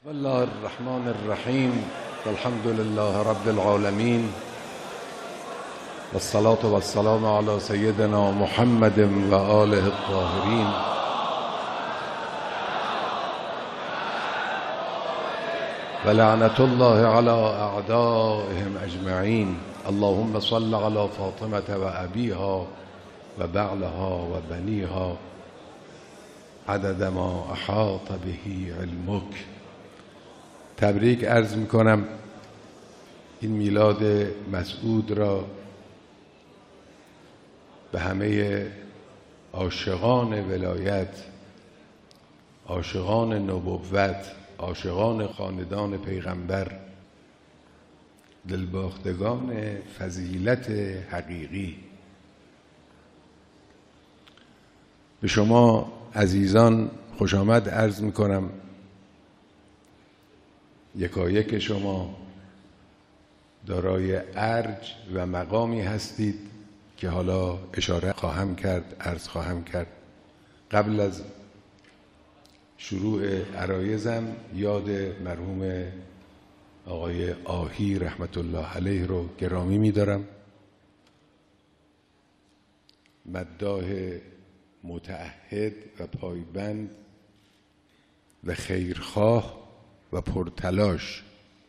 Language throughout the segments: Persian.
بسم الله الرحمن الرحیم الحمد لله رب العالمین والصلاة والسلام علی سیدنا محمد و آله الطاهرین. و لعنت الله علی اعدائهم اجمعین. اللهم صل علی فاطمة و ابیها و بعلها و بنیها عدد ما احاط به علمک. تبریک عرض میکنم این میلاد مسعود را به همه عاشقان ولایت، عاشقان نبوت، عاشقان خاندان پیغمبر، دلباختگان فضیلت حقیقی. به شما عزیزان خوش آمد عرض میکنم. یکایک شما دارای ارج و مقامی هستید که حالا اشاره خواهم کرد، عرض خواهم کرد. قبل از شروع عرایزم یاد مرحوم آقای آهی رحمت الله علیه رو گرامی می‌دارم. مداح متعهد و پایبند و خیرخواه و پرتلاش.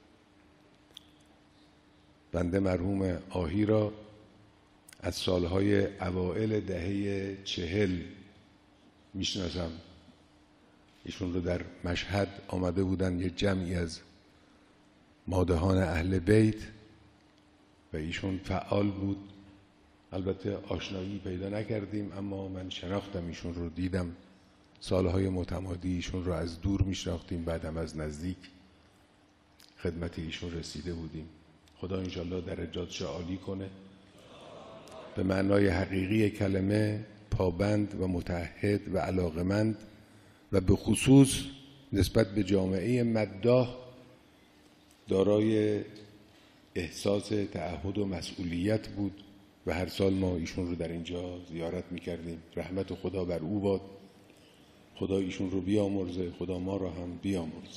بنده مرحوم آهی را از سالهای اوائل دهه 40 میشناسم. ایشون رو در مشهد آمده بودن یه جمعی از مادحان اهل بیت و ایشون فعال بود. البته آشنایی پیدا نکردیم اما من شناختم ایشون رو، دیدم سالهای متمادی ایشون رو از دور میشناختیم، بعدم از نزدیک خدمت ایشون رسیده بودیم. خدا انشالله درجاتش عالی کنه. به معنای حقیقی کلمه پابند و متعهد و علاقمند و به خصوص نسبت به جامعه مداح دارای احساس تعهد و مسئولیت بود و هر سال ما ایشون رو در اینجا زیارت میکردیم. رحمت خدا بر او باد. خدا ایشون رو بیامرزه، خدا ما رو هم بیامرزه.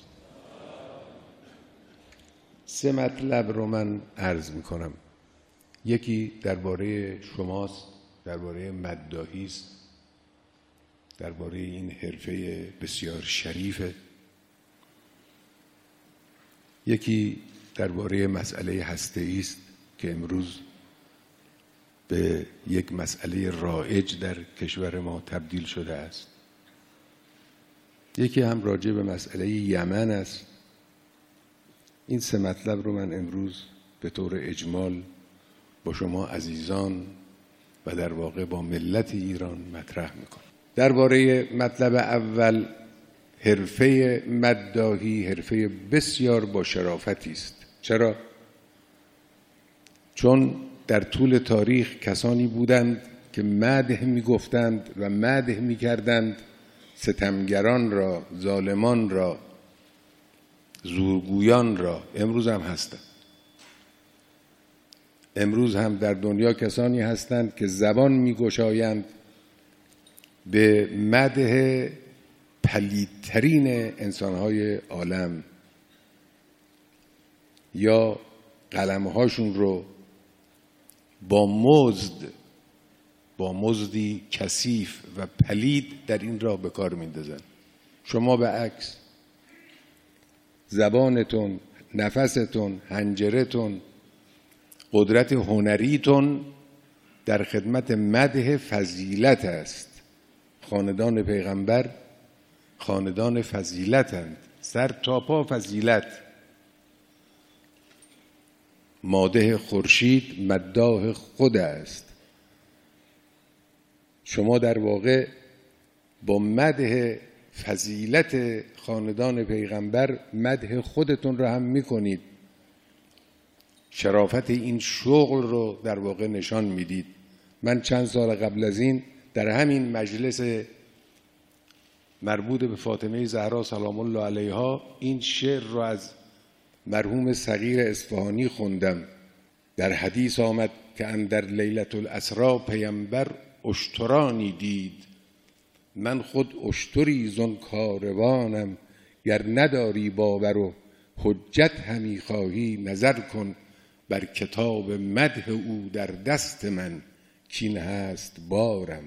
3 مطلب رو من عرض میکنم. یکی درباره شماست، درباره مداحی است، درباره این حرفه بسیار شریفه. یکی درباره مسئله هسته‌ای است که امروز به یک مسئله رایج در کشور ما تبدیل شده است. یکی هم راجع به مسئله یمن است. این 3 مطلب رو من امروز به طور اجمال با شما عزیزان و در واقع با ملت ایران مطرح میکنم. درباره مطلب اول، حرفه مداحی حرفه بسیار با شرافتی است. چرا؟ چون در طول تاریخ کسانی بودند که مدح میگفتند و مدح میکردند ستمگران را، ظالمان را، زورگویان را. امروز هم هستند. امروز هم در دنیا کسانی هستند که زبان میگشایند به مدح پلیدترین انسانهای عالم یا قلمهاشون رو با مزدی کثیف و پلید در این راه به کار میندازن. شما به عکس زبانتون، نفستون، حنجرتون، قدرت هنریتون در خدمت مدح فضیلت است. خاندان پیغمبر خاندان فضیلتند، سر تا پا فضیلت. مادح خورشید مداح خود است. شما در واقع با مدح فضیلت خاندان پیغمبر مدح خودتون رو هم میکنید. شرافت این شغل رو در واقع نشان میدید. من چند سال قبل از این در همین مجلس مربوط به فاطمه زهرا سلام الله علیها این شعر رو از مرحوم صغیر اصفهانی خوندم. در حدیث آمد که اندر لیلة الاسری پیامبر اشترانی دید. من خود اشتری زن کاروانم گر نداری باور و حجت همی خواهی، نظر کن بر کتاب مدح او در دست من، کین هست بارم.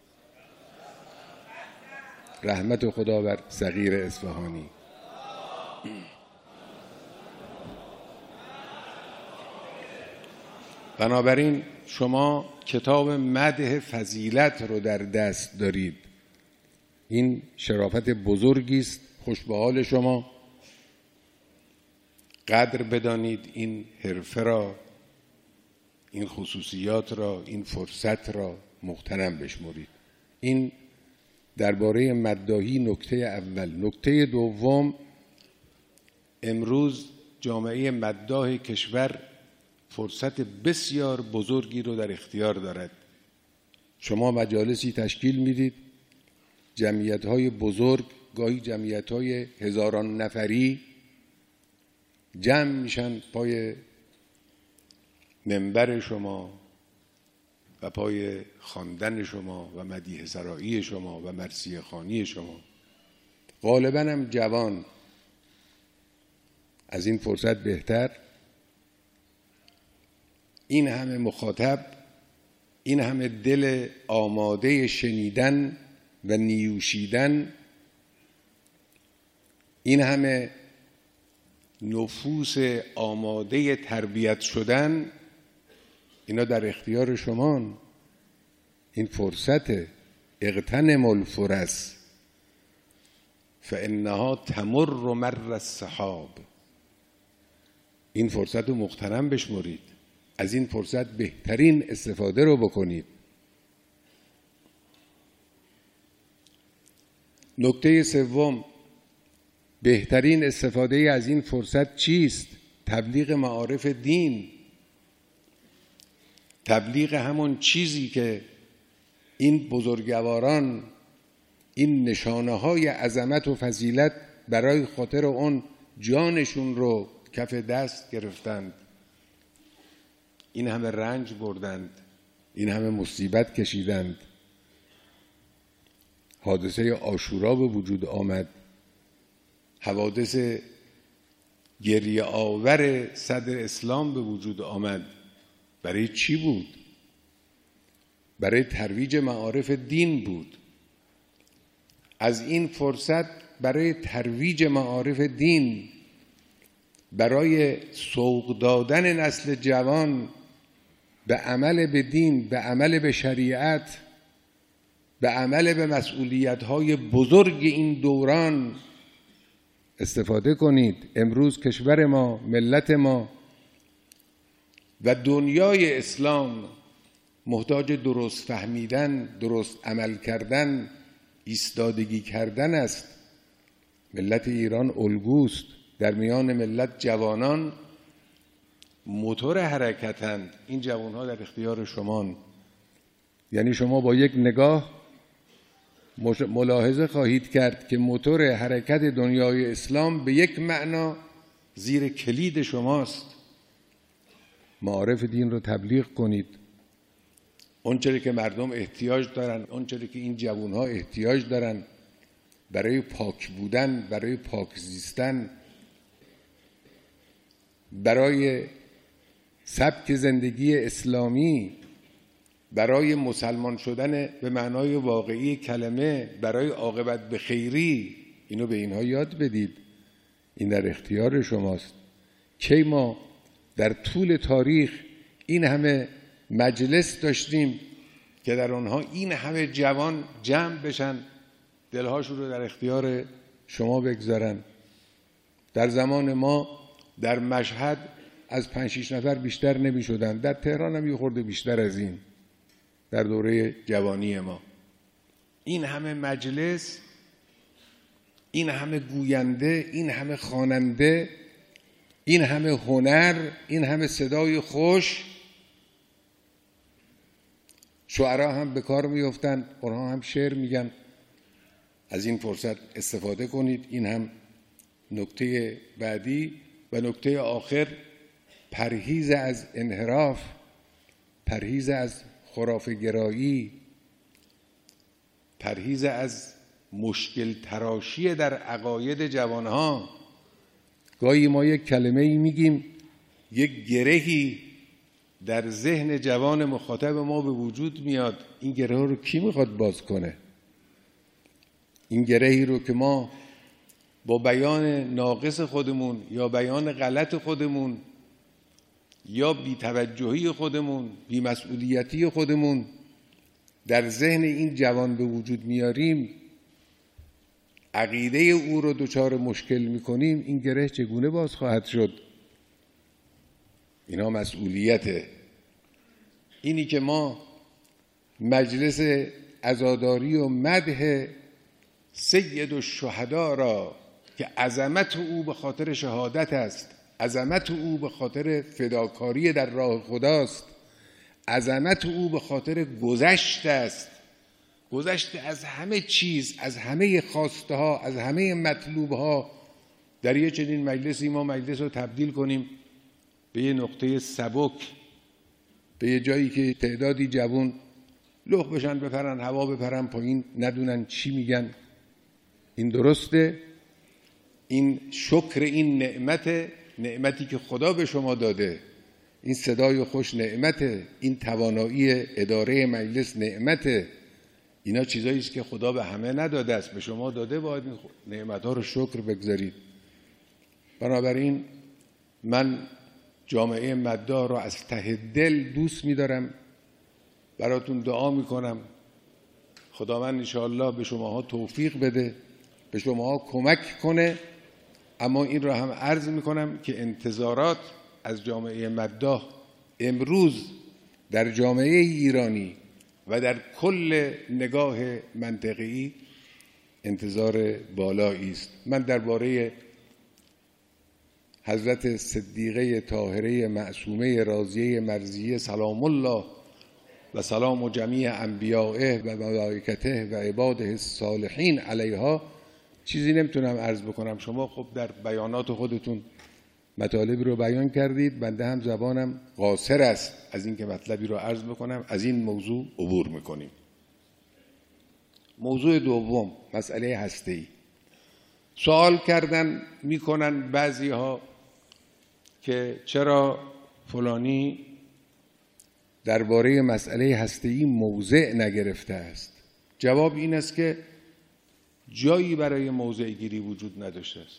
رحمت خدا بر صغیر اصفهانی. بنابراین شما کتاب مدح فضیلت رو در دست دارید. این شرافت بزرگی است. خوش به حال شما. قدر بدانید این حرفه را، این خصوصیات را، این فرصت را مغتنم بشمرید. این درباره مداحی نکته اول. نکته دوم، امروز جامعه مداح کشور فرصت بسیار بزرگی رو در اختیار دارد. شما مجالسی تشکیل میدید، جمعیت‌های بزرگ، گاهی جمعیت‌های هزاران نفری جمع میشن پای منبر شما و پای خواندن شما و مدیح سرایی شما و مرثیه خوانی شما. غالباً هم جوان. از این فرصت بهتر این همه مخاطب، این همه دل آماده شنیدن و نیوشیدن، این همه نفوس آماده تربیت شدن، اینا در اختیار شمان. این فرصت اغتنم الفرص فانها تمر مر السحاب. این فرصت رو مغتنم بشمرید. از این فرصت بهترین استفاده رو بکنید. نکته سوم، بهترین استفاده از این فرصت چیست؟ تبلیغ معارف دین. تبلیغ همون چیزی که این بزرگواران، این نشانه های عظمت و فضیلت برای خاطر اون جانشون رو کف دست گرفتند، این همه رنج بردند، این همه مصیبت کشیدند. حادثه عاشورا به وجود آمد، حوادث گریه آور صدر اسلام به وجود آمد. برای چی بود؟ برای ترویج معارف دین بود. از این فرصت برای ترویج معارف دین، برای سوق دادن نسل جوان به عمل به دین، به عمل به شریعت، به عمل به مسئولیت‌های بزرگ این دوران استفاده کنید. امروز کشور ما، ملت ما و دنیای اسلام محتاج درست فهمیدن، درست عمل کردن، ایستادگی کردن است. ملت ایران الگوست. در میان ملت جوانان موتور حرکتند. این جوانها در اختیار شمان. یعنی شما با یک نگاه ملاحظه خواهید کرد که موتور حرکت دنیای اسلام به یک معنا زیر کلید شماست. معارف دین رو تبلیغ کنید. اونچه که مردم احتیاج دارن، اونچه که این جوانها احتیاج دارن برای پاک بودن، برای پاک زیستن، برای سبک زندگی اسلامی، برای مسلمان شدن به معنای واقعی کلمه، برای عاقبت به خیری، اینو به اینها یاد بدید. این در اختیار شماست. کی ما در طول تاریخ این همه مجلس داشتیم که در آنها این همه جوان جمع بشن، دلهاشون رو در اختیار شما بگذارن. در زمان ما در مشهد از 5-6 نفر بیشتر نمی شدن. در تهران هم یه خورده بیشتر از این در دوره جوانی ما. این همه مجلس، این همه گوینده، این همه خواننده، این همه هنر، این همه صدای خوش. شعرا هم به کار میافتند، اونها هم شعر میگن. از این فرصت استفاده کنید. این هم نکته بعدی. و نکته آخر، پرهیز از انحراف، پرهیز از خرافه گرایی، پرهیز از مشکل تراشی در عقاید جوانها. گاهی ما یک کلمه ای میگیم، یک گرهی در ذهن جوان مخاطب ما به وجود میاد. این گره رو کی میخواد باز کنه؟ این گرهی رو که ما با بیان ناقص خودمون یا بیان غلط خودمون یا بی‌توجهی خودمون، بی‌مسئولیتی خودمون در ذهن این جوان به وجود میاریم، عقیده او رو دچار مشکل میکنیم، این گره چگونه باز خواهد شد؟ اینا مسئولیته. اینی که ما مجلس عزاداری و مدح سید الشهدا را که عظمت او به خاطر شهادت است، عظمت او به خاطر فداکاری در راه خداست، عظمت او به خاطر گذشت است، گذشت از همه چیز، از همه خواسته ها، از همه مطلوب ها. در یه چنین مجلسی ما مجلس رو تبدیل کنیم به یه نقطه سبک، به یه جایی که تعدادی جوان لخ بشن، بپرن هوا، بپرن پایین، ندونن چی میگن. این درسته؟ این شکر این نعمتی که خدا به شما داده، این صدای خوش نعمته، این توانایی اداره مجلس نعمته. اینا چیزایی است که خدا به همه نداده است، به شما داده، باید این نعمت‌ها رو شکر بگذارید. بنابراین من جامعه مداح رو از ته دل دوست می‌دارم، براتون دعا می‌کنم خداوند انشاءالله به شماها توفیق بده، به شماها کمک کنه. اما این رو هم عرض می‌کنم که انتظارات از جامعه مداح امروز در جامعه ایرانی و در کل نگاه منطقه‌ای انتظار بالایی است. من درباره حضرت صدیقه طاهره معصومه راضیه مرضیه سلام الله و سلام جمیع انبیائه و ملائکته و عباده الصالحین علیها چیزی نمیتونم عرض بکنم. شما خب در بیانات خودتون مطالبی رو بیان کردید، بنده هم زبانم قاصر است از اینکه مطلبی رو عرض بکنم. از این موضوع عبور میکنیم. موضوع دوم، مسئله هسته‌ای. سوال کردن میکنن بعضی ها که چرا فلانی درباره مسئله هسته‌ای موضع نگرفته است. جواب این است که جایی برای موضع گیری وجود نداشته است.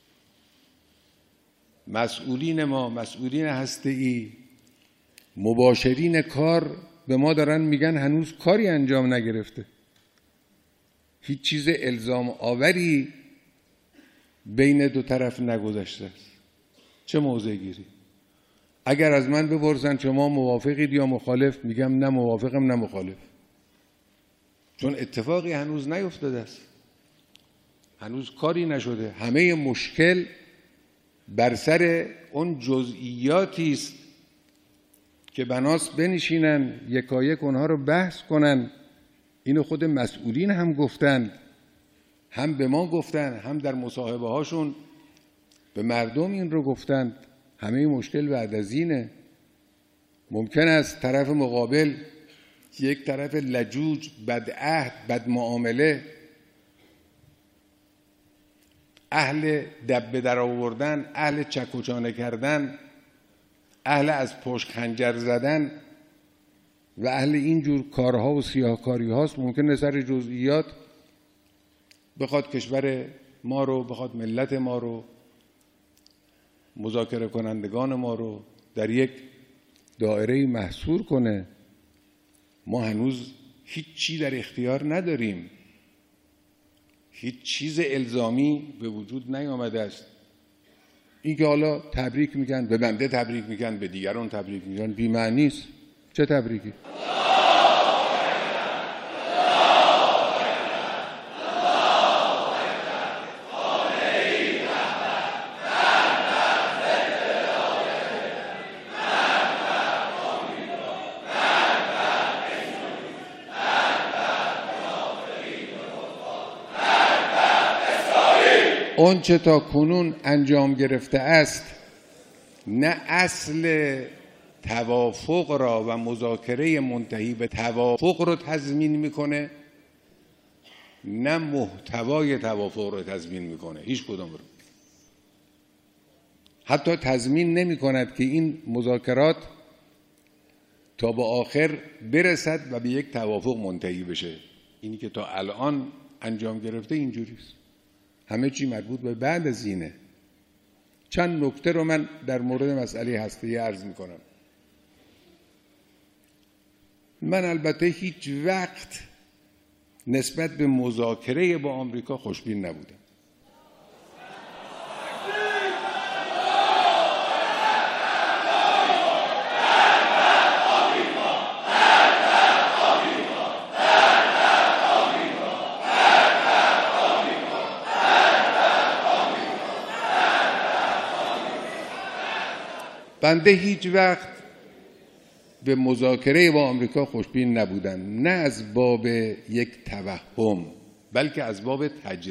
مسئولین ما، مسئولین هسته‌ای، مباشرین کار به ما دارن میگن هنوز کاری انجام نگرفته، هیچ چیز الزام آوری بین دو طرف نگذشته است. چه موضع گیری؟ اگر از من بپرسن شما موافقید یا مخالف، میگم نه موافقم نه مخالف، چون اتفاقی هنوز نیفتاده است، هنوز کاری نشده. همه مشکل بر سر اون جزئیاتی است که بناست بنشینن یکایک اونها رو بحث کنن. اینو خود مسئولین هم گفتند، هم به ما گفتن، هم در مصاحبه هاشون به مردم این رو گفتند. همه مشکل بعد از اینه. ممکن است طرف مقابل یک طرف لجوج، بدعهد، بدمعامله، اهل دبه در آوردن، اهل چک و چانه کردن، اهل از پشت خنجر زدن و اهل اینجور کارها و سیاهکاری هاست. ممکنه سر جزئیات بخواد کشور ما رو، بخواد ملت ما رو، مذاکره کنندگان ما رو در یک دایره محصور کنه. ما هنوز هیچ چی در اختیار نداریم، هیچ چیز الزامی به وجود نیامده است. این که حالا تبریک میگن، به بنده تبریک میگن، به دیگران تبریک میگن، بی معنی است. چه تبریکی؟ اون چه تا کنون انجام گرفته است نه اصل توافق را و مذاکره منتهی به توافق رو تضمین میکنه، نه محتوای توافق رو تضمین میکنه، هیچ کدوم رو. حتی تضمین نمی کند که این مذاکرات تا به آخر برسد و به یک توافق منتهی بشه. اینی که تا الان انجام گرفته اینجوریست، همه چی مربوط به بعد از اینه. چند نکته رو من در مورد مسئله هسته‌ای عرض میکنم. من البته هیچ وقت نسبت به مذاکره با آمریکا خوشبین نبودم. بنده هیچ وقت به مذاکره با آمریکا خوشبین نبودم، نه از باب یک توهم بلکه از باب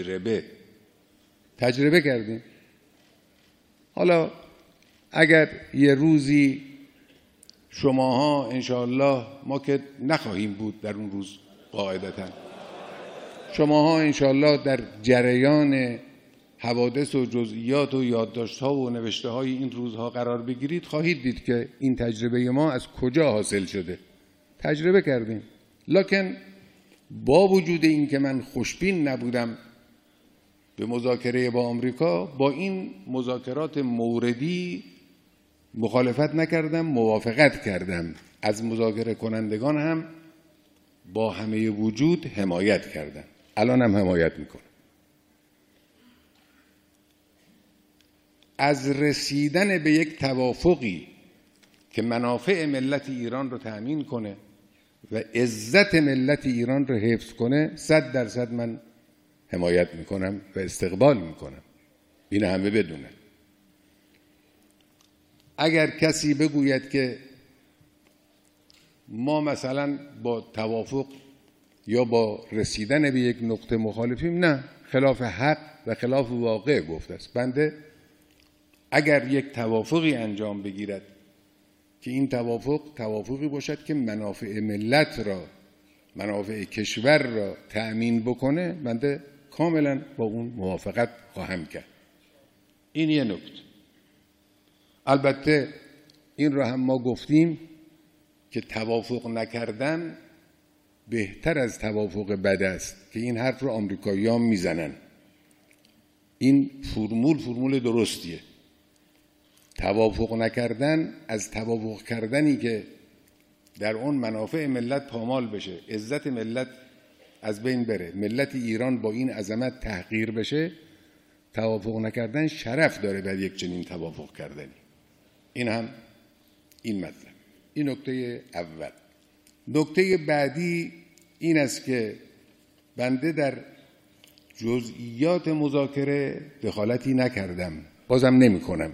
تجربه کردیم. حالا اگر یه روزی شماها انشاءالله، ما که نخواهیم بود در اون روز قاعدتا، شماها انشاءالله در جریان حوادث و جزئیات و یادداشت‌ها و نوشته‌های این روزها قرار بگیرید، خواهید دید که این تجربه ما از کجا حاصل شده. تجربه کردیم. لکن با وجود این که من خوشبین نبودم به مذاکره با آمریکا، با این مذاکرات موردی مخالفت نکردم، موافقت کردم. از مذاکره کنندگان هم با همه وجود حمایت کردم. الان هم حمایت میکنم. از رسیدن به یک توافقی که منافع ملت ایران رو تأمین کنه و عزت ملت ایران رو حفظ کنه 100% من حمایت میکنم و استقبال میکنم. این همه بدونه. اگر کسی بگوید که ما مثلا با توافق یا با رسیدن به یک نقطه مخالفیم، نه، خلاف حق و خلاف واقع گفته است. بنده اگر یک توافقی انجام بگیرد که این توافقی باشد که منافع ملت را، منافع کشور را تأمین بکنه، بنده کاملا با اون موافقت خواهم کرد. این یه نکته. البته این را هم ما گفتیم که توافق نکردن بهتر از توافق بد است، که این حرف رو آمریکایی‌ها میزنن. این فرمول درستیه. توافق نکردن از توافق کردنی که در اون منافع ملت پامال بشه، عزت ملت از بین بره، ملت ایران با این عظمت تحقیر بشه، توافق نکردن شرف داره در یک چنین توافق کردنی. این هم این مطلب. این نکته اول. نکته بعدی این است که بنده در جزئیات مذاکره دخالتی نکردم، بازم نمی کنم.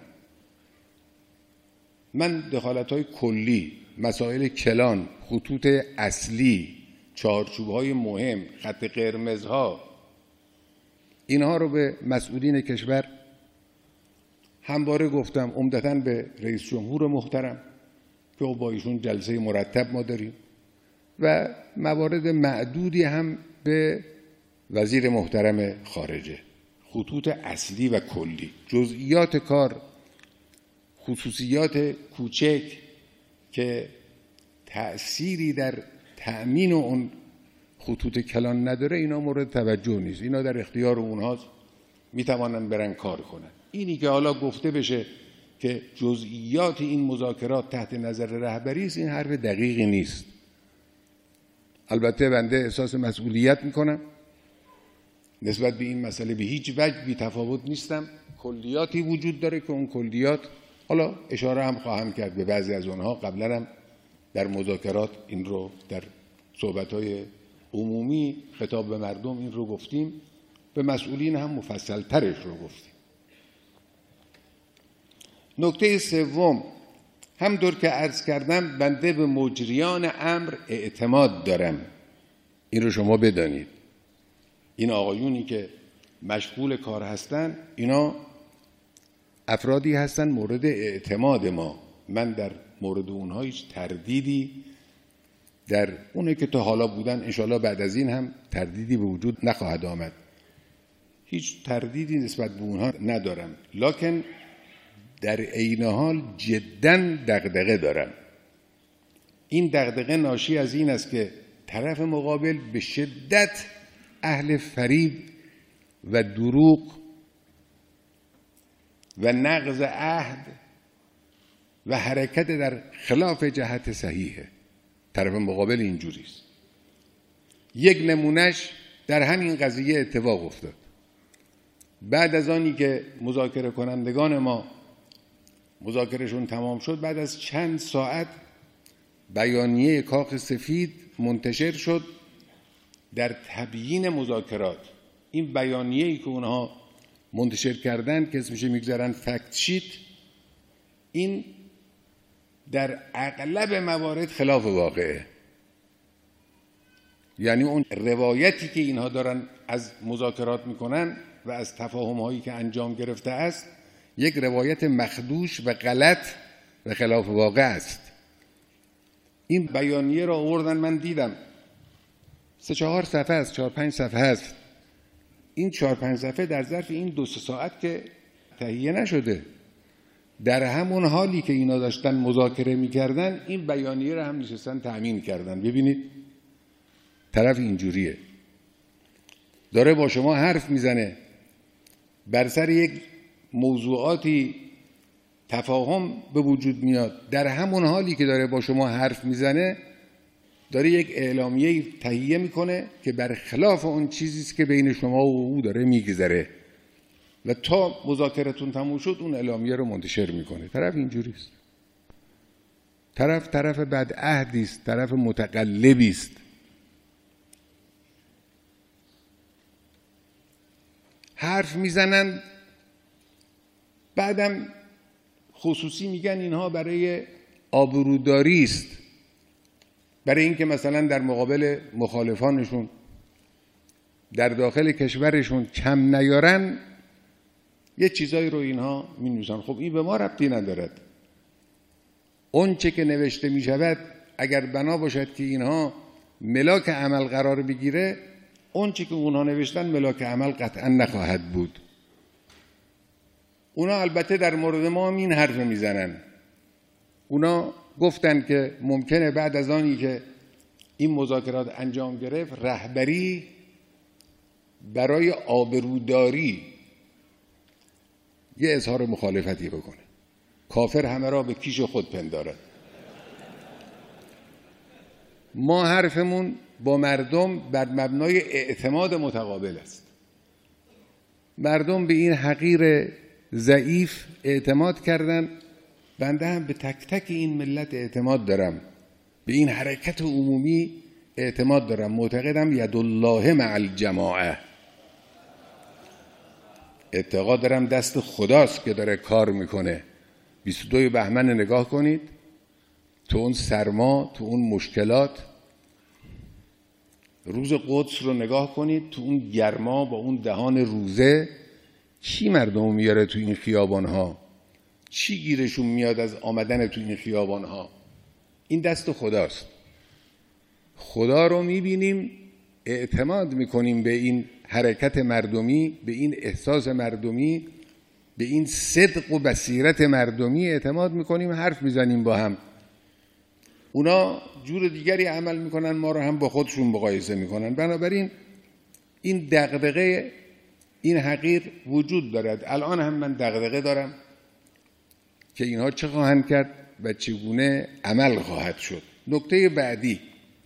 من دخالت‌های کلی، مسائل کلان، خطوط اصلی، چارچوب‌های مهم، خط قرمزها، اینها رو به مسئولین کشور همواره گفتم، عمدتاً به رئیس جمهور محترم که با ایشون جلسه مرتب ما داریم، و موارد معدودی هم به وزیر محترم خارجه. خطوط اصلی و کلی، جزئیات کار، خصوصیات کوچک که تأثیری در تأمین اون خطوط کلان نداره، اینا مورد توجه نیست. اینا در اختیار اونهاست، میتوانن برن کار کنن. اینی که حالا گفته بشه که جزئیات این مذاکرات تحت نظر رهبری است، این حرف دقیقی نیست. البته بنده احساس مسئولیت میکنم نسبت به این مسئله، به هیچ وجه بی تفاوت نیستم. کلیاتی وجود داره که اون کلیات، حالا اشاره هم خواهم کرد به بعضی از اونها، قبلا هم در مذاکرات این رو در صحبت‌های عمومی خطاب به مردم این رو گفتیم، به مسئولین هم مفصل ترش رو گفتیم. نکته سوم، همطور که عرض کردم بنده به مجریان امر اعتماد دارم. این رو شما بدانید. این آقایونی که مشغول کار هستن، اینا افرادی هستن مورد اعتماد ما. من در مورد اونها هیچ تردیدی در اونه که تا حالا بودن، انشاءالله بعد از این هم تردیدی به وجود نخواهد آمد. هیچ تردیدی نسبت به اونها ندارم، لکن در عین حال جداً دغدغه دارم. این دغدغه ناشی از این است که طرف مقابل به شدت اهل فریب و دروغ و نقض عهد و حرکت در خلاف جهت صحیحه. طرف مقابل اینجوریست. یک نمونش در همین قضیه اتفاق افتاد. بعد از آنی که مذاکره کنندگان ما مذاکرهشون تمام شد، بعد از چند ساعت بیانیه کاخ سفید منتشر شد در تبیین مذاکرات. این بیانیه‌ای که اونها منتشر کردن که اسمش میگذارن فکت شیت، این در اغلب موارد خلاف واقعه. یعنی اون روایتی که اینها دارن از مذاکرات میکنن و از تفاهم‌هایی که انجام گرفته است، یک روایت مخدوش و غلط و خلاف واقع است. این بیانیه را آوردن، من دیدم 3-4 صفحه است، 4-5 صفحه است. این 4-5 صفحه در ظرف این 2-3 ساعت که تهیه نشده. در همون حالی که اینا داشتن مذاکره میکردن، این بیانیه را هم نشستن تأمین کردن. ببینید طرف اینجوریه، داره با شما حرف میزنه، بر سر یک موضوعاتی تفاهم به وجود میاد. در همون حالی که داره با شما حرف میزنه، داره یک اعلامیه تهیه میکنه که برخلاف اون چیزی است که بین شما و او داره میگذره و تا مذاکرتون تموم شد اون اعلامیه رو منتشر میکنه. طرف اینجوری است. طرف بدعهدی است، طرف متقلبی است. حرف میزنند، بعدم خصوصی میگن اینها برای آبروداری است، برای اینکه مثلا در مقابل مخالفانشون در داخل کشورشون کم نیارن، یه چیزایی رو اینها می نویسن. خب این به ما ربطی ندارد. اون چه که نوشته می شود اگر بنا باشد که اینها ملاک عمل قرار بگیره، اون چه که اونها نوشتن ملاک عمل قطعا نخواهد بود. اونا البته در مورد ما هم این حرف میزنن. اونا گفتن که ممکنه بعد از آنی که این مذاکرات انجام گرفت، رهبری برای آبروداری یه اظهار مخالفتی بکنه. کافر همه را به کیش خود پندارد. ما حرفمون با مردم بر مبنای اعتماد متقابل است. مردم به این حقیر ضعیف اعتماد کردن، بنده هم به تک تک این ملت اعتماد دارم، به این حرکت عمومی اعتماد دارم. معتقدم ید الله مع الجماعه. اعتقاد دارم دست خداست که داره کار میکنه. 22 بهمن نگاه کنید، تو اون سرما، تو اون مشکلات، روز قدس رو نگاه کنید، تو اون گرما با اون دهان روزه، چی مردم میاره تو این خیابانها؟ چی گیرشون میاد از آمدن تو این خیابانها؟ این دست خداست. خدا رو میبینیم، اعتماد میکنیم به این حرکت مردمی، به این احساس مردمی، به این صدق و بصیرت مردمی اعتماد میکنیم، حرف میزنیم با هم. اونا جور دیگری عمل میکنن، ما رو هم با خودشون مقایسه میکنن. بنابراین این دغدغه، این حقیر وجود دارد. الان هم من دغدغه دارم که اینها چه خواهند کرد و چگونه عمل خواهد شد. نکته بعدی،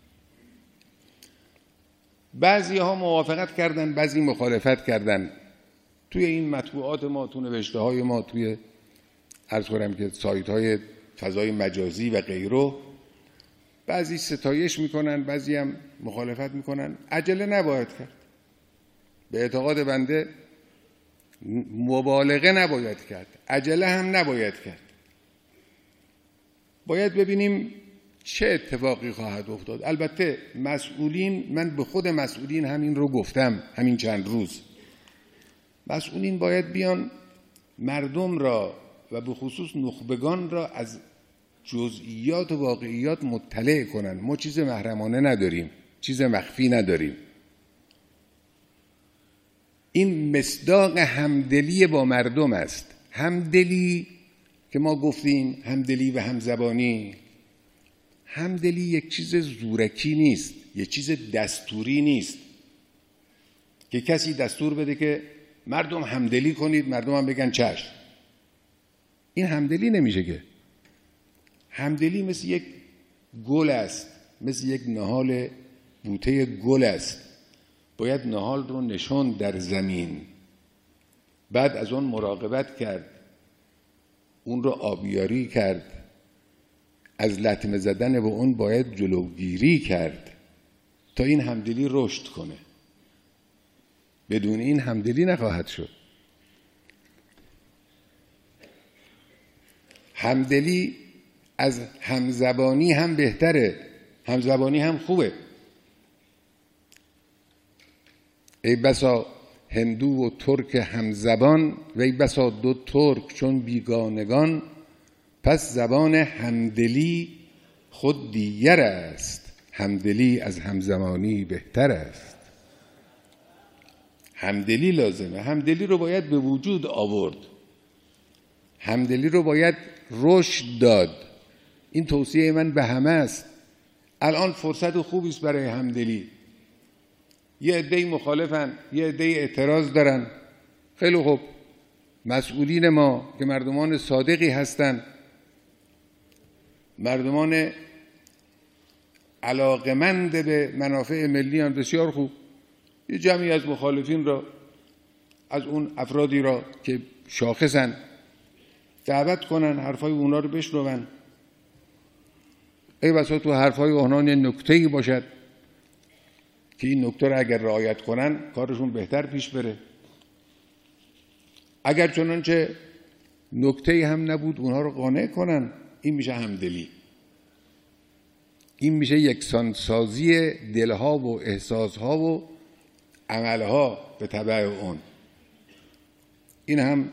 بعضی ها موافقت کردن، بعضی مخالفت کردن. توی این مطبوعات ما، تو نوشته های ما، توی عرض کنم که سایت های فضای مجازی و غیره، بعضی ستایش میکنن، بعضی هم مخالفت میکنن. عجله نباید کرد. به اعتقاد بنده مبالغه نباید کرد، عجله هم نباید کرد. باید ببینیم چه اتفاقی خواهد افتاد. البته مسئولین، من به خود مسئولین همین رو گفتم همین چند روز، مسئولین باید بیان مردم را و به خصوص نخبگان را از جزئیات و واقعیات مطلع کنن. ما چیز محرمانه نداریم، چیز مخفی نداریم. این مصداق همدلی با مردم است. همدلی که ما گفتیم، همدلی و همزبانی، همدلی یک چیز زورکی نیست، یک چیز دستوری نیست که کسی دستور بده که مردم همدلی کنید، مردم هم بگن چشم. این همدلی نمیشه که. همدلی مثل یک گل است، مثل یک نهال بوته گل است. باید نهال رو نشون در زمین، بعد از اون مراقبت کرد، اون رو آبیاری کرد، از لطمه زدن به اون باید جلوگیری کرد تا این همدلی رشد کنه. بدون این همدلی نخواهد شد. همدلی از همزبانی هم بهتره، همزبانی هم خوبه. ای بسا هندو و ترک همزبان، و ای بسا دو ترک چون بیگانگان، پس زبان همدلی خود دیگر است، همدلی از همزبانی بهتر است. همدلی لازمه، همدلی رو باید به وجود آورد، همدلی رو باید رشد داد. این توصیه من به همه است. الان فرصت خوبی است برای همدلی. یه عده‌ای مخالفن، یه عده‌ای اعتراض دارن. خیلی خوب، مسئولین ما که مردمان صادقی هستن، مردمان علاقمند به منافع ملی هم، بسیار خوب، یه جمعی از مخالفین را، از اون افرادی را که شاخصن، دعوت کنن، حرفای اونا رو بشنون. ای بسا تو حرفای اونا نکته‌ای باشد که این نکته رو اگر رعایت کنن کارشون بهتر پیش بره. اگر چنانچه نکته‌ای هم نبود اونها رو قانع کنن. این میشه همدلی، این میشه یکسانسازی دلها و احساسها و عملها به تبع اون. این هم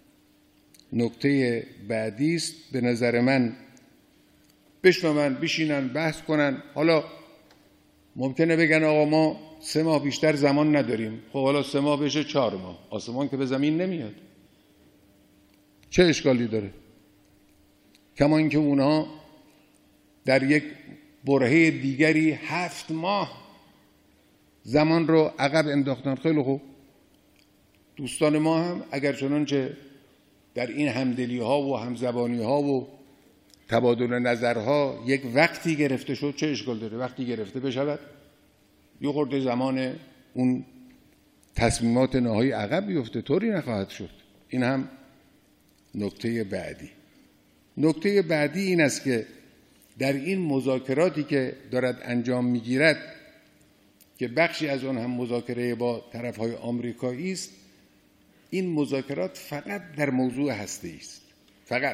نکته بعدی است. به نظر من بشنون، بشینن، بحث کنن. حالا ممکنه بگن آقا ما 3 ماه بیشتر زمان نداریم. خب حالا 3 ماه بشه 4 ماه، آسمان که به زمین نمیاد، چه اشکالی داره؟ کما اینکه اونها در یک برهه دیگری 7 ماه زمان رو عقب انداختن. خیلی خوب، دوستان ما هم اگر چنانچه در این همدلی ها و همزبانی ها و تبادل نظرها یک وقتی گرفته شد، چه اشکال داره؟ وقتی گرفته بشود، یه خورده زمان اون تصمیمات نهایی عقب بیفته، طوری نخواهد شد. این هم نکته بعدی. نکته بعدی این است که در این مذاکراتی که دارد انجام میگیرد، که بخشی از آن هم مذاکره با طرفهای آمریکایی است، این مذاکرات فقط در موضوع هسته‌ای است. فقط.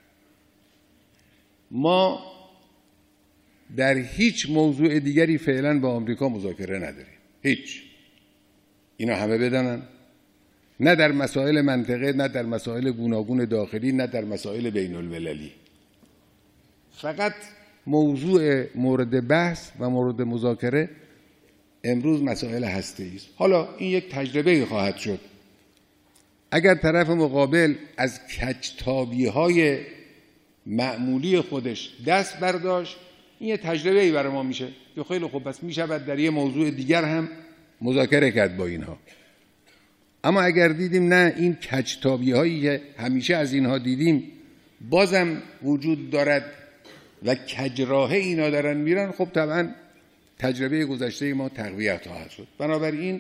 ما در هیچ موضوع دیگری فعلا با آمریکا مذاکره نداریم. هیچ. اینا همه بدانن. نه در مسائل منطقه، نه در مسائل گوناگون داخلی، نه در مسائل بین المللی. فقط موضوع مورد بحث و مورد مذاکره امروز مسائل هسته‌ای است. حالا این یک تجربه خواهد شد. اگر طرف مقابل از کجتابی‌های معمولی خودش دست برداشت، این یه تجربه‌ای برای ما میشه که خیلی خوب، پس میشود در یه موضوع دیگر هم مذاکره کرد با اینها. اما اگر دیدیم نه، این کجتابی‌هایی که همیشه از اینها دیدیم بازم وجود دارد و کجراه اینا دارن میرن، خب طبعا تجربه گذشته ما تقویت خواهد شد. بنابراین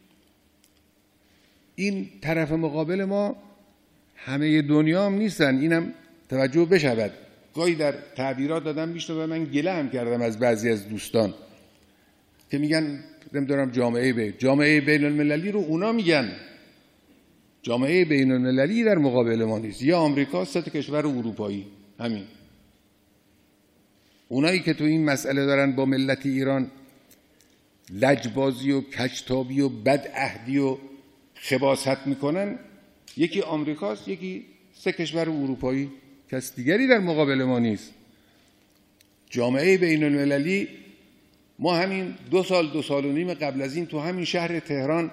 این طرف مقابل ما همه دنیا هم نیستن، اینم توجه بشود. گاهی در تعبیرات دادم میشنوم، من گله هم کردم از بعضی از دوستان که میگن نمیدونم جامعه بین المللی رو اونا میگن. جامعه بین المللی در مقابل ما نیست. یا آمریکا، 3 کشور اروپایی، همین. اونایی که تو این مسئله دارن با ملت ایران لجبازی و کجتابی و بدعهدی و خباثت میکنن، یکی آمریکاست، یکی 3 کشور اروپایی. کس دیگری در مقابل ما نیست. جامعه بین المللی، ما همین 2 سال 2 سال و نیم قبل از این تو همین شهر تهران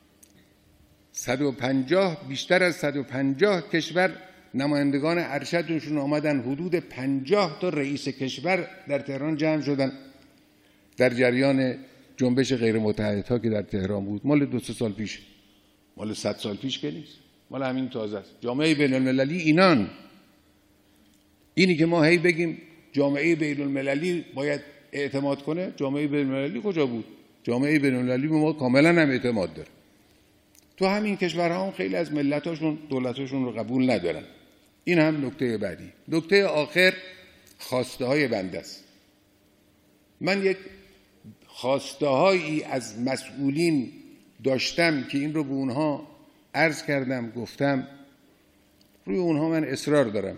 150 بیشتر از 150 کشور نمایندگان ارشدشون آمدن، حدود 50 تا رئیس کشور در تهران جمع شدن در جریان جنبش غیر متحدها که در تهران بود. مال 2-3 سال پیش، مال 100 سال پیش که نیست، مال همین تازه است. جامعه بین المللی اینان. اینی که ما هی بگیم جامعه بین المللی باید اعتماد کنه، جامعه بین المللی کجا بود؟ جامعه بین المللی به ما کاملا هم اعتماد داره. تو همین کشورها هم خیلی از ملتاشون دولتاشون رو قبول ندارن. این هم نکته بعدی. نکته آخر خواسته های بنده است. من یک خواسته هایی از مسئولین داشتم که این رو به اونها عرض کردم، گفتم، روی اونها من اصرار دارم.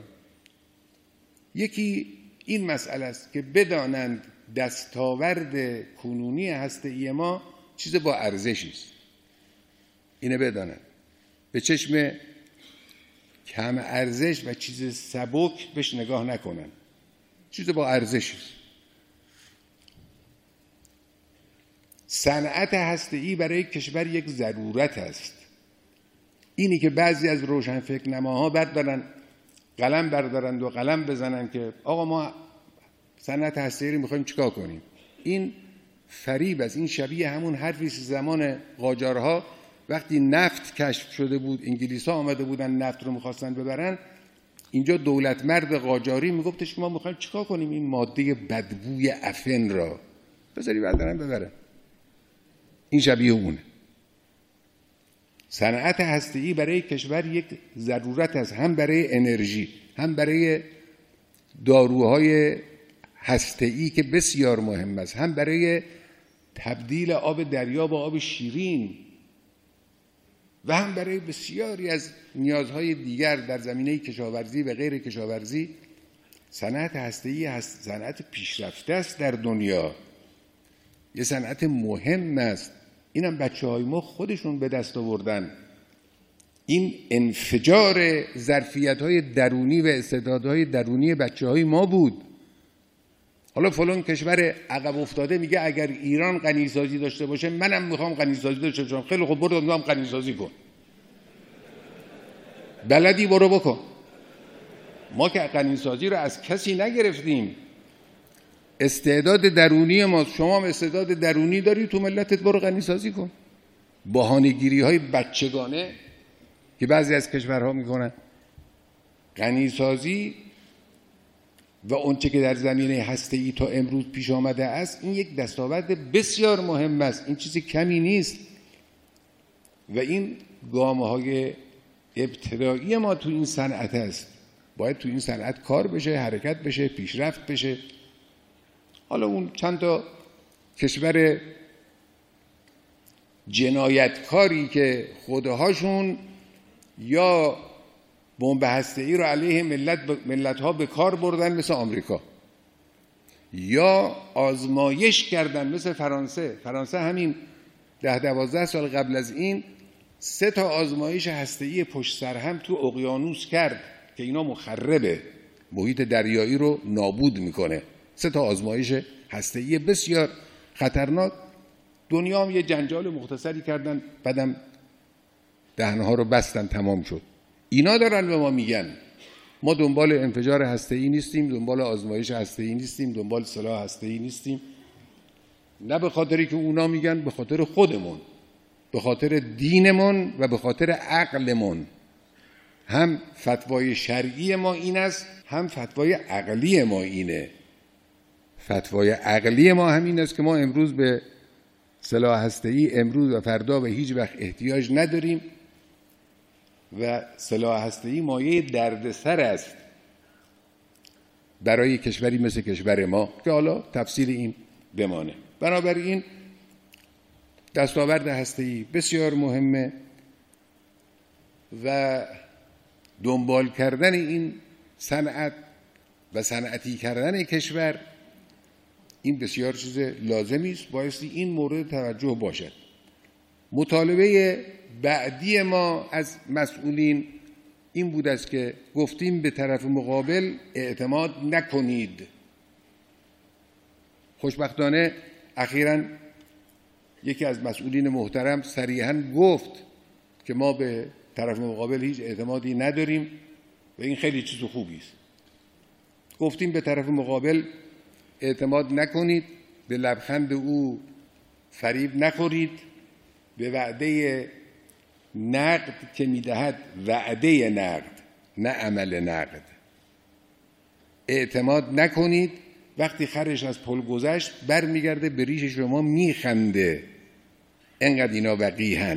یکی این مسئله است که بدانند دستاورد کنونی هسته‌ای ما چیز با ارزشی است. اینه بدانند، به چشم کم ارزش و چیز سبک بهش نگاه نکنن. چیز با ارزشی است. صنعت هسته‌ای برای کشور یک ضرورت است. اینی که بعضی از روشنفکر نماها بعد برن قلم بردارند و قلم بزنن که آقا ما صنعت هسته‌ای رو می‌خوایم چیکار کنیم، این فریب است. این شبیه همون حرفی زمان قاجارها وقتی نفت کشف شده بود، انگلیس‌ها آمده بودن نفت رو می‌خواستن ببرن، اینجا دولت مرد قاجاری میگفتش که ما می‌خوایم چیکار کنیم این ماده بدبوی افن را، بذاری بردارن ببرن. این شبیه اونه. صنعت هسته‌ای برای کشور یک ضرورت است، هم برای انرژی، هم برای داروهای هسته‌ای که بسیار مهم است، هم برای تبدیل آب دریا به آب شیرین و هم برای بسیاری از نیازهای دیگر در زمینه کشاورزی و غیر کشاورزی. صنعت هسته‌ای صنعت پیشرفته است در دنیا، یه صنعت مهم است. اینم بچه‌های ما خودشون به دست آوردن. این انفجار ظرفیت‌های درونی و استعدادهای درونی بچه‌های ما بود. حالا فلان کشور عقب افتاده میگه اگر ایران غنیسازی داشته باشه منم میخوام غنیسازی داشته باشم. خیلی خوب، برو میام غنیسازی کن، بلدی برو بکن. ما که غنیسازی رو از کسی نگرفتیم، استعداد درونی ما. شما هم استعداد درونی داری، تو ملتت برو غنیسازی کن. بهانه‌گیری‌های بچگانه که بعضی از کشورها میکنن. غنیسازی و اونچه که در زمینه هسته‌ای تا امروز پیش آمده است، این یک دستاورد بسیار مهم است. این چیزی کمی نیست و این گام‌های ابتدایی ما تو این صنعت است. باید تو این صنعت کار بشه، حرکت بشه، پیشرفت بشه. حالا اون چند تا کشور جنایتکاری که خودهاشون یا بمب هسته‌ای رو علیه ملت‌ها به کار بردن مثل آمریکا، یا آزمایش کردن مثل فرانسه. فرانسه همین 10-12 سال قبل از این 3 تا آزمایش هسته‌ای پشت سر هم تو اقیانوس کرد که اینا مخربه، محیط دریایی رو نابود میکنه. 3 تا آزمایش هسته‌ای بسیار خطرناک. دنیا هم یه جنجال مختصری کردن، بعدم دهنها رو بستن، تمام شد. اینا دارن به ما میگن ما دنبال انفجار هسته‌ای نیستیم، دنبال آزمایش هسته‌ای نیستیم، دنبال سلاح هسته‌ای نیستیم. نه به خاطری که اونا میگن، به خاطر خودمون، به خاطر دینمون و به خاطر عقلمون. هم فتوای شرعی ما این است، هم فتوای عقلی ما اینه. فتوای عقلی ما همین است که ما امروز به سلاح هسته‌ای امروز و فردا و هیچ وقت احتیاج نداریم و سلاح هسته‌ای مایه دردسر است برای کشوری مثل کشور ما که حالا تفصیل این بمانه. بنابراین دستاورد هسته‌ای بسیار مهمه و دنبال کردن این صنعت و صنعتی کردن کشور این بسیار چیز لازمی است، بایستی این مورد توجه باشد. مطالبه بعدی ما از مسئولین این بود است که گفتیم به طرف مقابل اعتماد نکنید. خوشبختانه اخیراً یکی از مسئولین محترم صریحاً گفت که ما به طرف مقابل هیچ اعتمادی نداریم و این خیلی چیز خوبی است. گفتیم به طرف مقابل اعتماد نکنید، به لبخند او فریب نخورید، به وعده نقد که میدهد، وعده نقد نه عمل نقد، اعتماد نکنید. وقتی خرش از پل گذشت برمیگرده به ریش شما میخنده. انقدر اینا وقیحن.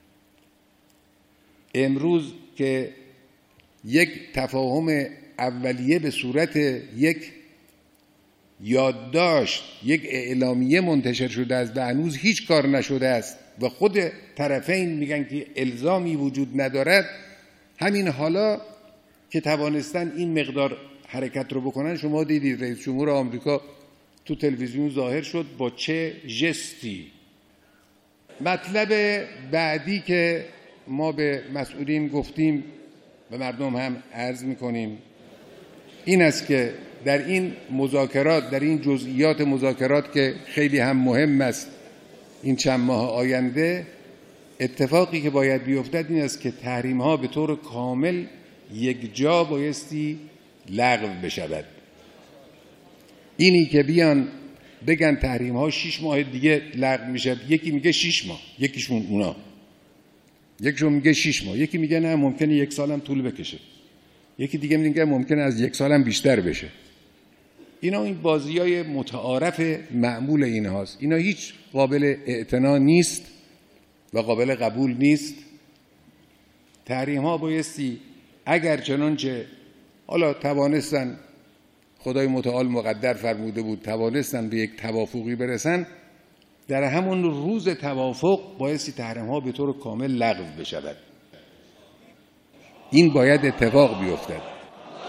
امروز که یک تفاهم اولیه به صورت یک یادداشت، یک اعلامیه منتشر شده است و هنوز هیچ کار نشده است و خود طرفین میگن که الزامی وجود ندارد، همین حالا که توانستن این مقدار حرکت رو بکنن، شما دیدید رئیس جمهور آمریکا تو تلویزیون ظاهر شد با چه ژستی. مطلب بعدی که ما به مسئولین گفتیم و مردم هم عرض میکنیم این است که در این مذاکرات، در این جزئیات مذاکرات که خیلی هم مهم است این چند ماه آینده، اتفاقی که باید بیفتد این است که تحریم ها به طور کامل یک جا بایستی لغو بشود. اینی که بیان بگن تحریم ها 6 ماه دیگه لغو میشه، یکی میگه 6 ماه، یکیشون میگه 6 ماه، یکی میگه نه ممکنه 1 سال هم طول بکشه، یکی دیگه میگه ممکنه از 1 سال هم بیشتر بشه. اینا این بازیای متعارف معمول اینهاست. اینا هیچ قابل اعتنا نیست و قابل قبول نیست. تحریم ها بایستی اگر چنانچه حالا توانستن، خدای متعال مقدر فرموده بود، توانستن به یک توافقی برسن، در همون روز توافق بایستی تحریم ها به طور کامل لغو بشود. این باید اتفاق بیفتد.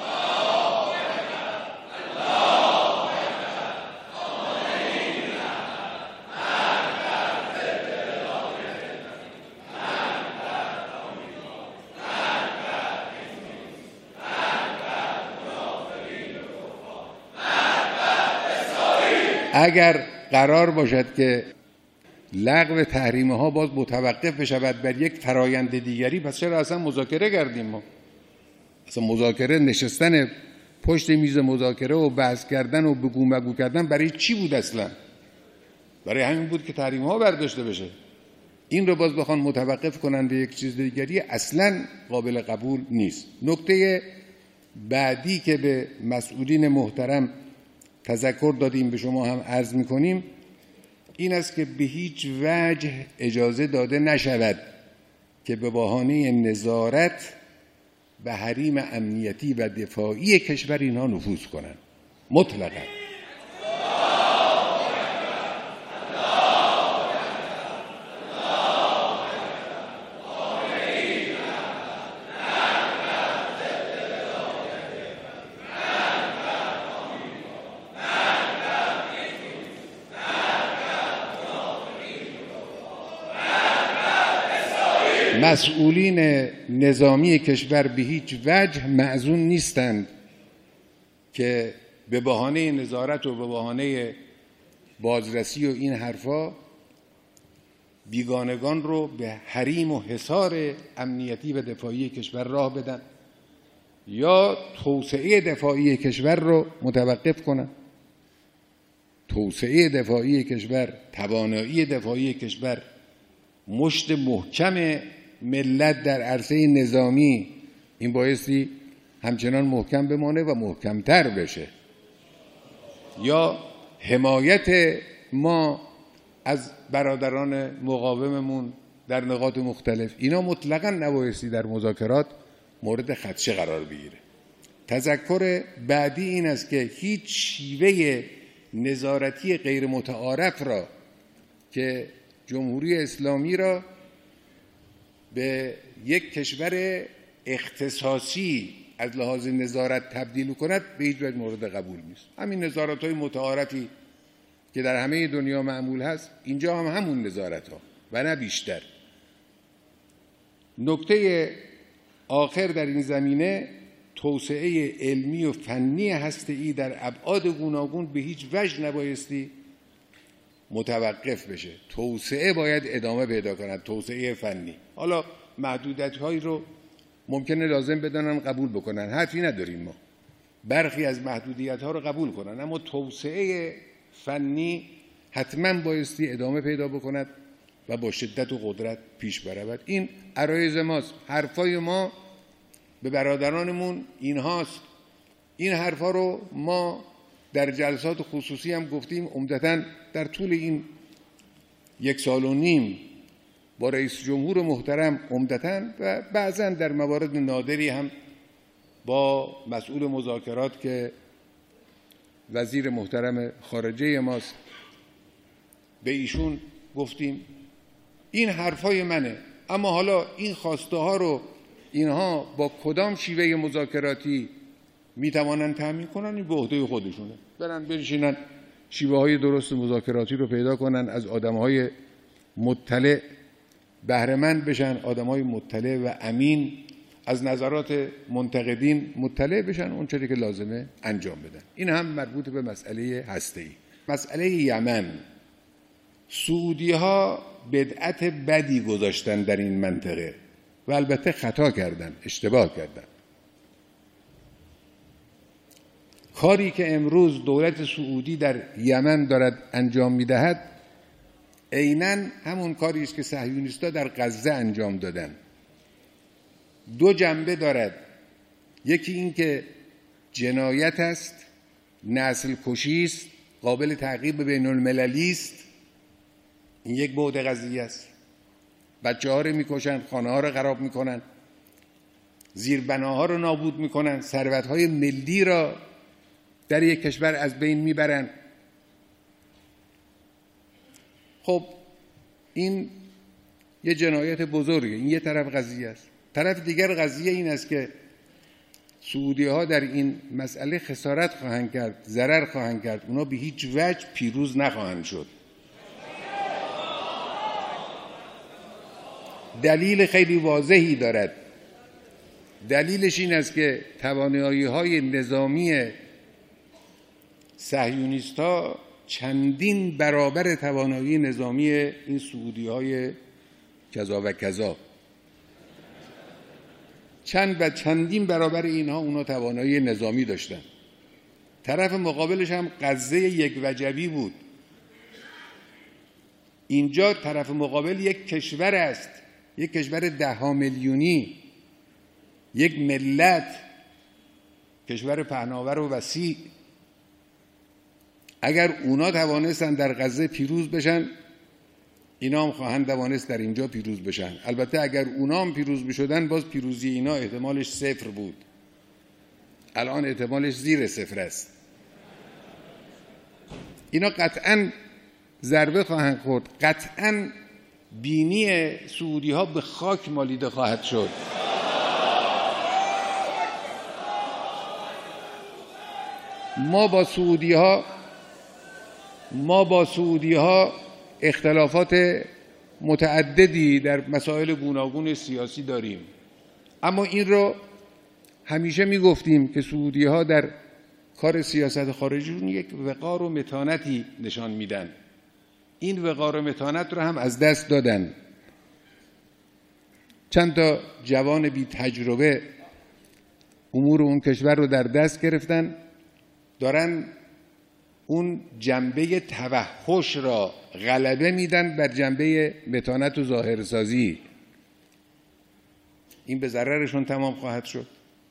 اگر قرار باشد که لغو تحریم ها باز متوقف بشود بر یک فرایند دیگری، پس چرا اصلا مذاکره کردیم؟ ما اصلا مذاکره، نشستن پشت میز مذاکره و بحث کردن و بگو مگو کردن برای چی بود اصلا؟ برای همین بود که تحریم ها برداشته بشه. این رو باز بخوان متوقف کنن به یک چیز دیگری اصلا قابل قبول نیست. نکته بعدی که به مسئولین محترم تذکر دادیم، به شما هم عرض میکنیم، این است که به هیچ وجه اجازه داده نشود که به بهانه نظارت به حریم امنیتی و دفاعی کشور اینها نفوذ کنند. مطلقاً. مسئولین نظامی کشور به هیچ وجه معزون نیستند که به بهانه نظارت و به بهانه بازرسی و این حرفا بیگانگان رو به حریم و حصار امنیتی و دفاعی کشور راه بدن یا توسعه دفاعی کشور رو متوقف کنن. توسعه دفاعی کشور، توانایی دفاعی کشور، مشت محکم ملت در عرصه نظامی، این بایستی همچنان محکم بمانه و محکمتر بشه. یا حمایت ما از برادران مقاوممون در نقاط مختلف، اینا مطلقاً نبایستی در مذاکرات مورد خدشه قرار بگیره. تذکر بعدی این است که هیچ شیوه نظارتی غیر متعارف را که جمهوری اسلامی را به یک کشور اختصاصی از لحاظ نظارت تبدیل کند به هیچ وجه مورد قبول نیست. همین نظارت‌های متعارفی که در همه دنیا معمول هست، اینجا هم همون نظارت‌ها و نه بیشتر. نکته آخر در این زمینه، توسعه علمی و فنی هسته‌ای در ابعاد گوناگون به هیچ وجه نبایستی متوقف بشه. توسعه باید ادامه پیدا کند، توسعه فنی. حالا محدودیت‌هایی رو ممکنه لازم بدانن قبول بکنن، حرفی نداریم ما، برخی از محدودیت‌ها رو قبول کنن، اما توسعه فنی حتما بایستی ادامه پیدا بکند و با شدت و قدرت پیش برود. این عرایض ماست، حرفای ما به برادرانمون اینهاست. این حرفا رو ما در جلسات خصوصی هم گفتیم، عمدتاً در طول این 1.5 سال با رئیس جمهور محترم عمدتاً و بعضاً در موارد نادری هم با مسئول مذاکرات که وزیر محترم خارجه ماست، به ایشون گفتیم این حرفای منه، اما حالا این خواسته ها رو اینها با کدام شیوه مذاکراتی میتوانن تامین کنن، این به عهده خودشونه، برن بنشینن شیوه های درست مذاکراتی رو پیدا کنن، از آدم های مطلع بهره مند بشن، آدم های مطلع و امین، از نظرات منتقدین مطلع بشن، اون چیزی که لازمه انجام بدن. این هم مربوط به مسئله هسته‌ای. مسئله یمن، سعودی ها بدعت بدی گذاشتن در این منطقه و البته خطا کردن، اشتباه کردن. کاری که امروز دولت سعودی در یمن دارد انجام می‌دهد عیناً همون کاری است که صهیونیست‌ها در غزه انجام دادن. دو جنبه دارد، یکی این که جنایت است، نسل کشی است، قابل تعقیب بین المللی است، این یک بعد قضیه است. بچه‌ها رو می‌کشن، خانه‌ها رو خراب می‌کنن، زیربناها رو نابود می‌کنن، ثروت‌های ملی را در یک کشور از بین میبرن. خب این یه جنایت بزرگه، این یه طرف قضیه است. طرف دیگر قضیه این است که سعودی ها در این مسئله خسارت خواهند کرد، ضرر خواهند کرد، اونا به هیچ وجه پیروز نخواهند شد. دلیل خیلی واضحی دارد. دلیلش این است که توانایی‌های نظامی صهیونیست‌ها چندین برابر توانایی نظامی این سعودی‌های کذا و کذا، چندین برابر اینها اونا توانایی نظامی داشتن. طرف مقابلش هم غزه یک وجبی بود. اینجا طرف مقابل یک کشور است، یک کشور 10 میلیونی، یک ملت، کشور پهناور و وسیع. اگر اونا توانستن در غزه پیروز بشن، اینا هم خواهند توانست در اینجا پیروز بشن. البته اگر اونا هم پیروز بشدن، باز پیروزی اینا احتمالش 0 بود. الان احتمالش زیر 0 است. اینا قطعاً ضربه خواهند خورد، قطعاً بینی سعودی ها به خاک مالیده خواهد شد. ما با سعودی ها اختلافات متعددی در مسائل گوناگون سیاسی داریم، اما این رو همیشه میگفتیم که سعودی ها در کار سیاست خارجیشون یک وقار و متانتی نشان میدن. این وقار و متانت رو هم از دست دادن. چند تا جوان بی تجربه امور اون کشور رو در دست گرفتن، دارن اون جنبه توحش را غلبه میدن بر جنبه متانت و ظاهرسازی. این به ضررشون تمام خواهد شد.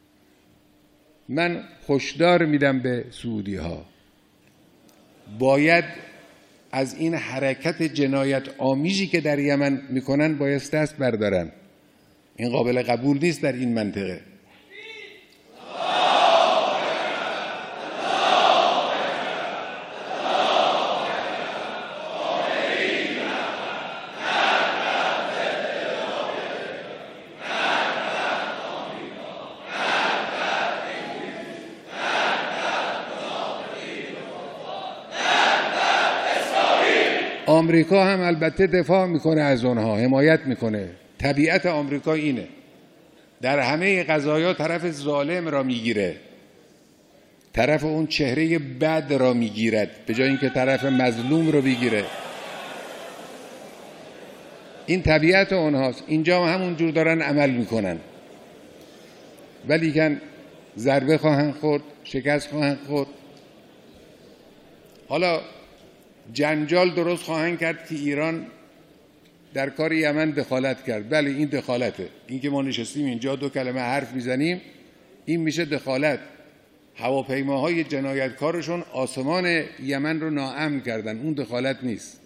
من هشدار میدم به سعودی ها، باید از این حرکت جنایت آمیزی که در یمن میکنن باید دست بردارن. این قابل قبول نیست در این منطقه. آمریکا هم البته دفاع میکنه از اونها، حمایت میکنه. طبیعت آمریکا اینه، در همه قضایا طرف ظالم را میگیره، طرف اون چهره بد را میگیرد به جای اینکه طرف مظلوم رو بگیره. این طبیعت اونهاست. اینجا همون جور دارن عمل میکنن، ولیکن ضربه خواهند خورد، شکست خواهند خورد. حالا جنجال درست خواهند کرد که ایران در کار یمن دخالت کرد. بله این دخالته. این که ما نشستیم اینجا دو کلمه حرف میزنیم این میشه دخالت. هواپیماهای جنایتکارشون آسمان یمن رو ناامن کردن، اون دخالت نیست.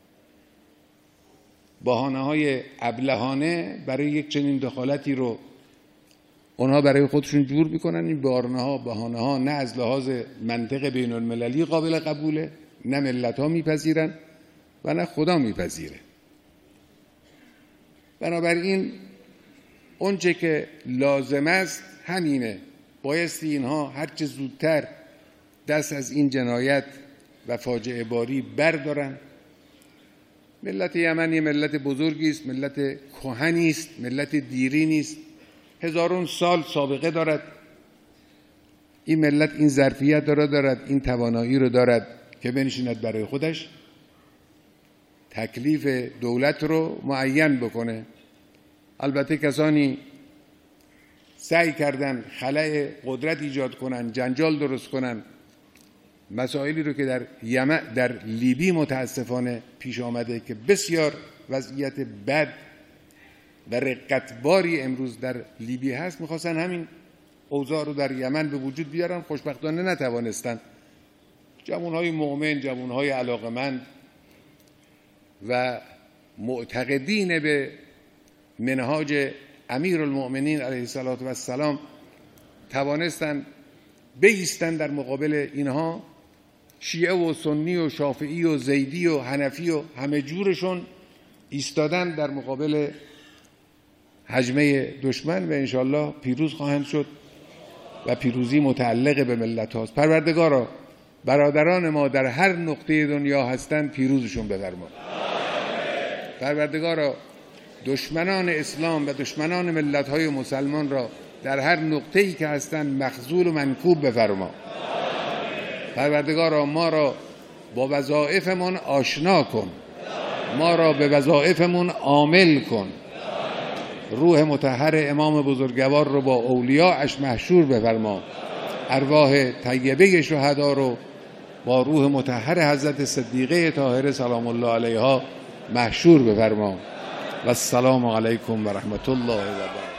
بهانه‌های ابلهانه برای یک چنین دخالتی رو اونها برای خودشون جور میکنن. این بهانه‌ها نه از لحاظ منطق بین المللی قابل قبوله، نه ملت‌ها میپذیرن و نه خدا میپذیره. بنابراین اونچه که لازم است همینه، بایستی اینها هرچه زودتر دست از این جنایت و فاجعه باری بردارن. ملت یمن یه ملت بزرگی است، ملت کهنی است، ملت دیری نیست، هزارون سال سابقه دارد. این ملت این ظرفیت دارد، این توانایی رو دارد که بنشیند برای خودش تکلیف دولت رو معین بکنه. البته کسانی سعی کردن خلأ قدرت ایجاد کنن، جنجال درست کنن، مسائلی رو که در لیبی متاسفانه پیش آمده که بسیار وضعیت بد و رقتباری امروز در لیبی هست، میخواستن همین اوضاع رو در یمن به وجود بیارن. خوشبختانه نتوانستن. جوانهای مؤمن، جوانهای علاقمند و معتقدین به منهاج امیرالمؤمنین علیه السلام توانستن بایستن در مقابل اینها. شیعه و سنی و شافعی و زیدی و حنفی و همه جورشون ایستادن در مقابل هجمه دشمن و انشالله پیروز خواهند شد و پیروزی متعلق به ملت هاست. پروردگارا برادران ما در هر نقطه دنیا هستند پیروزشون بفرما. پروردگارا دشمنان اسلام و دشمنان ملت های مسلمان را در هر نقطه‌ای که هستند مخذول و منکوب بفرما. پروردگارا ما را با وظایفمون آشنا کن، ما را به وظایفمون عامل کن. روح مطهر امام بزرگوار رو با اولیاءش محشور بفرما. ارواح طیبه شهدا رو با روح مطهر حضرت صدیقه طاهره سلام الله علیها محشور بفرما. و السلام علیکم و رحمت الله و برکاته.